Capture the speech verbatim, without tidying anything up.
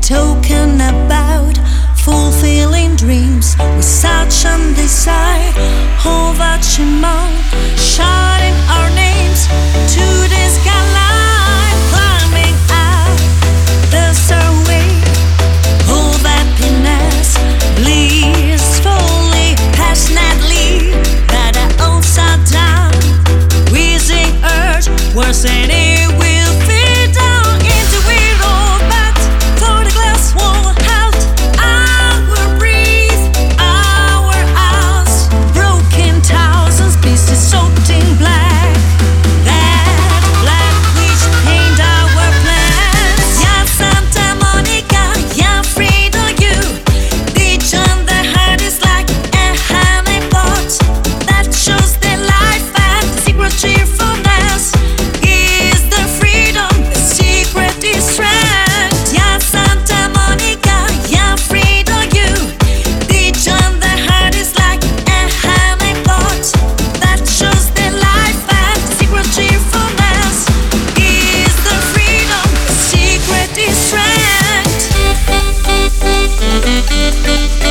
talking about fulfilling dreams with such a desire of achievement, shouting our names to the skyline, climbing up the stairway of happiness, blissfully, passionately, that I upside down, wheezing urge, worse than it will fit down into it all, but for the glass wall out, I will breathe our house, broken thousands pieces soaked in black, that black which paint our plans. Yeah, Santa Monica, yeah, Frida, you, each on the heart is like a honey pot that shows the life and the secret cheerfulness is the freedom, the secret is strength. Yeah, Santa Monica, yeah, Frida, you, each on the heart is like a honey pot that shows the life and the secret cheerfulness is the freedom, the secret is strength.